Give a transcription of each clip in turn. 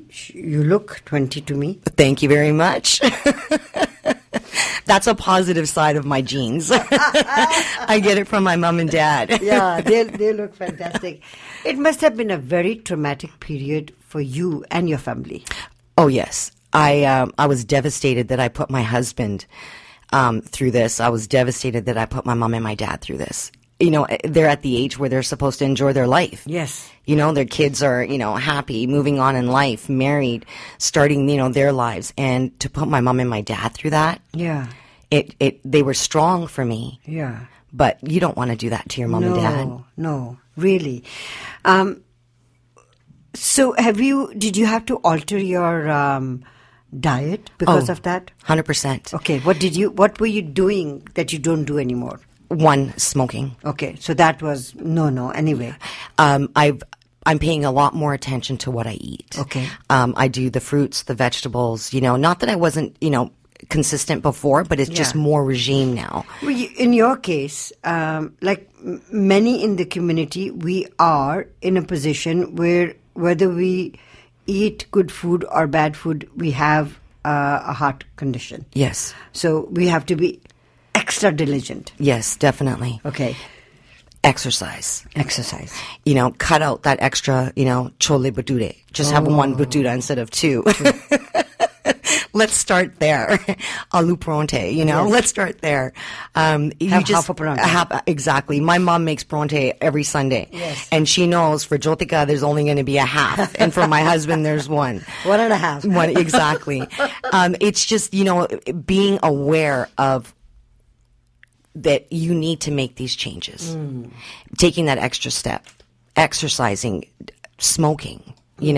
you look 20 to me. Thank you very much. That's a positive side of my genes. I get it from my mom and dad. Yeah, they look fantastic. It must have been a very traumatic period for you and your family. Oh, yes. I was devastated that I put my husband through this. I was devastated that I put my mom and my dad through this. You know, they're at the age where they're supposed to enjoy their life. Yes. You know, their kids are, happy, moving on in life, married, starting, their lives. And to put my mom and my dad through that, yeah, they were strong for me. Yeah. But you don't want to do that to your mom and dad. No, really. So did you have to alter your diet because of that? 100%. Okay, what were you doing that you don't do anymore? One, smoking. Okay, so that was no anyway. I'm paying a lot more attention to what I eat. Okay. I do the fruits, the vegetables, not that I wasn't, consistent before, but it's just more regime now. Well, in your case, like many in the community, we are in a position where whether we eat good food or bad food, we have a heart condition. Yes. So we have to be extra diligent. Yes, definitely. Okay. Exercise. Cut out that extra, chole bhature. Just have one bhatura instead of two. Let's start there. Aloo paronte, Yes. Let's start there. Half a paronta. Exactly. My mom makes paronte every Sunday. Yes. And she knows for Jyotika there's only going to be a half. And for my husband there's one. 1.5. One, exactly. It's just, being aware of that you need to make these changes. Taking that extra step. Exercising. Smoking.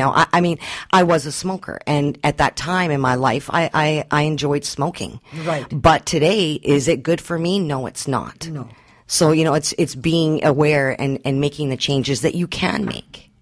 I was a smoker, and at that time in my life, I enjoyed smoking. Right. But today, is it good for me? No, it's not. No. So, it's being aware and making the changes that you can make.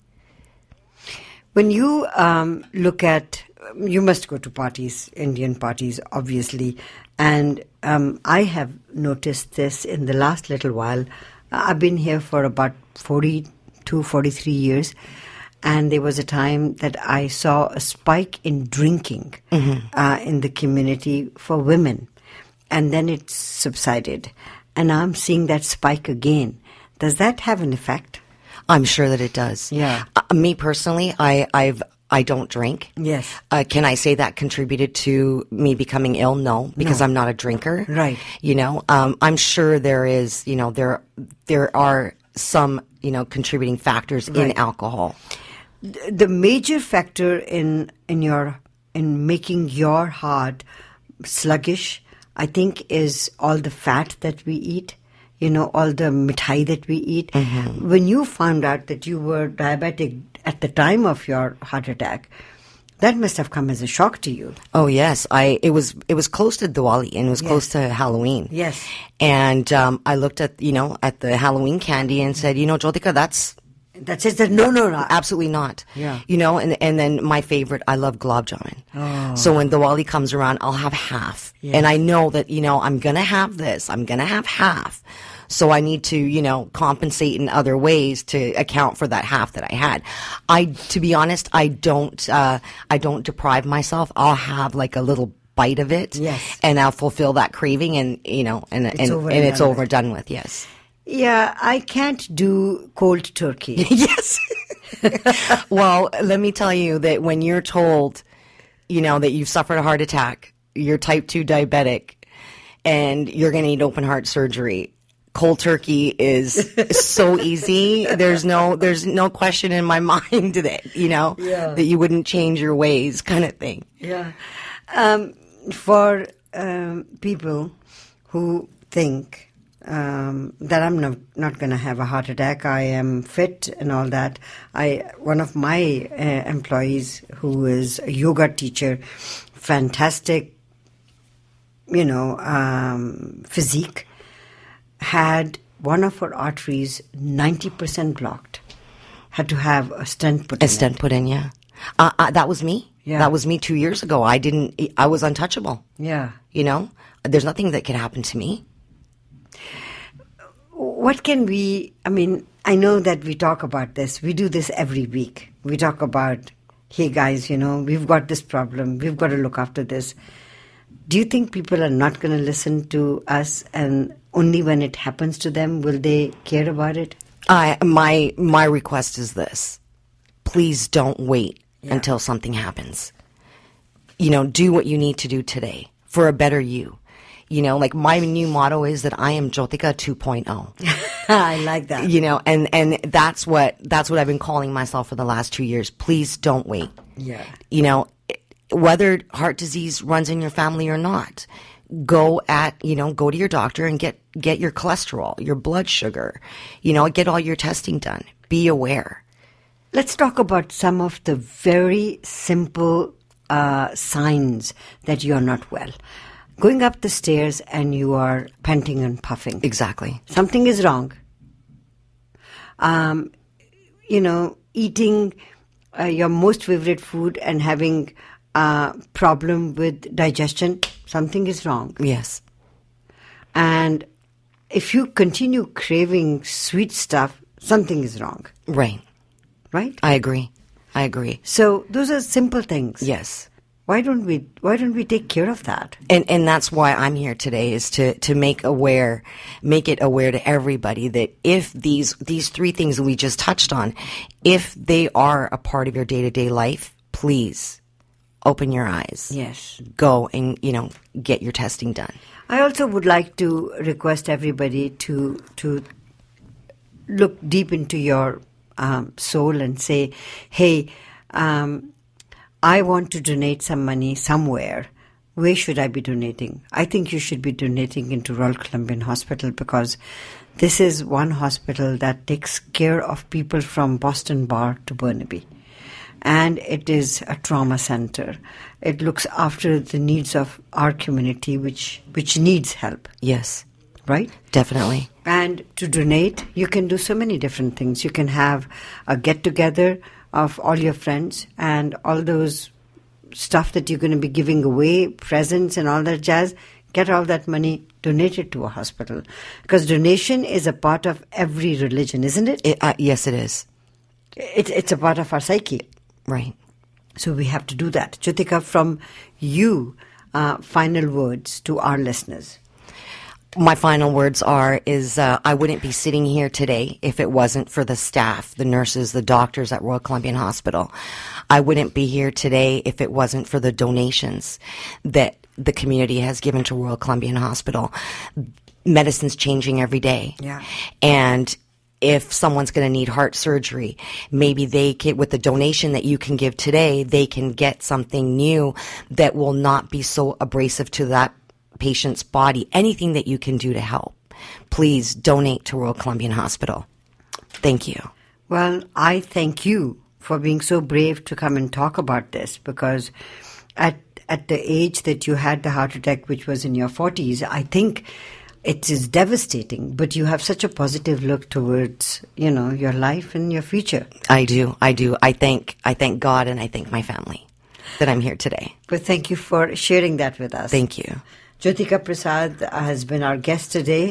When you look at, you must go to parties, Indian parties, obviously, and I have noticed this in the last little while. I've been here for about 42, 43 years. And there was a time that I saw a spike in drinking in the community for women. And then it subsided. And I'm seeing that spike again. Does that have an effect? I'm sure that it does. Yeah. Me personally, I don't drink. Yes. Can I say that contributed to me becoming ill? No, because I'm not a drinker. Right. I'm sure there is, there are some, contributing factors in alcohol. The major factor in making your heart sluggish, I think, is all the fat that we eat, all the mithai that we eat. Mm-hmm. When you found out that you were diabetic at the time of your heart attack, that must have come as a shock to you. Oh yes, it was close to Diwali and it was close to Halloween. Yes, and I looked at at the Halloween candy and said, Jyotika, that's it. No, absolutely not. Yeah. And then my favorite, I love gulab jamun. Oh. So when Diwali comes around, I'll have half. Yes. And I know that, I'm going to have this. I'm going to have half. So I need to, compensate in other ways to account for that half that I had. To be honest, I don't deprive myself. I'll have like a little bite of it. Yes. And I'll fulfill that craving and, it's overdone with. Yes. Yeah, I can't do cold turkey. Yes. Well, let me tell you that when you're told, that you've suffered a heart attack, you're type 2 diabetic, and you're going to need open heart surgery, cold turkey is so easy. There's no question in my mind that, that you wouldn't change your ways kind of thing. Yeah. For people who think that I'm not going to have a heart attack. I am fit and all that. One of my employees, who is a yoga teacher, fantastic, physique, had one of her arteries 90% blocked. Had to have a stent put in. A stent put in, yeah. That was me. Yeah. That was me 2 years ago. I was untouchable. Yeah. There's nothing that could happen to me. What can I know that we talk about this. We do this every week. We talk about hey guys, we've got this problem, we've got to look after this. Do you think people are not going to listen to us, and only when it happens to them will they care about it? My request is this. Please don't wait until something happens. Do what you need to do today for a better you. Like my new motto is that I am Jyotika 2.0. I like that. And that's what I've been calling myself for the last 2 years. Please don't wait. Yeah. Whether heart disease runs in your family or not, go to your doctor and get your cholesterol, your blood sugar, get all your testing done. Be aware. Let's talk about some of the very simple signs that you're not well. Going up the stairs and you are panting and puffing. Exactly. Something is wrong. Eating your most favorite food and having a problem with digestion, something is wrong. Yes. And if you continue craving sweet stuff, something is wrong. Right. Right? I agree. So those are simple things. Yes. Why don't we take care of that? And that's why I'm here today, is to make it aware to everybody that if these three things that we just touched on, if they are a part of your day-to-day life, please open your eyes. Yes. Go and, get your testing done. I also would like to request everybody to look deep into your soul and say, hey, I want to donate some money somewhere. Where should I be donating? I think you should be donating into Royal Columbian Hospital, because this is one hospital that takes care of people from Boston Bar to Burnaby. And it is a trauma center. It looks after the needs of our community, which needs help. Yes. Right? Definitely. And to donate, you can do so many different things. You can have a get-together of all your friends and all those stuff that you're going to be giving away, presents and all that jazz. Get all that money donated to a hospital. Because donation is a part of every religion, isn't it? Yes, it is. It's a part of our psyche. Right. So we have to do that. Jyotika, from you, final words to our listeners. My final words is I wouldn't be sitting here today if it wasn't for the staff, the nurses, the doctors at Royal Columbian Hospital. I wouldn't be here today if it wasn't for the donations that the community has given to Royal Columbian Hospital. Medicine's changing every day. Yeah. And if someone's going to need heart surgery, maybe they can, with the donation that you can give today, they can get something new that will not be so abrasive to that patient's body. Anything that you can do to help, please donate to Royal Columbian Hospital. Thank you. Well, I thank you for being so brave to come and talk about this, because at the age that you had the heart attack, which was in your 40s, I think it is devastating, but you have such a positive look towards, your life and your future. I do. I thank God and I thank my family that I'm here today. But thank you for sharing that with us. Thank you. Jyotika Prasad has been our guest today.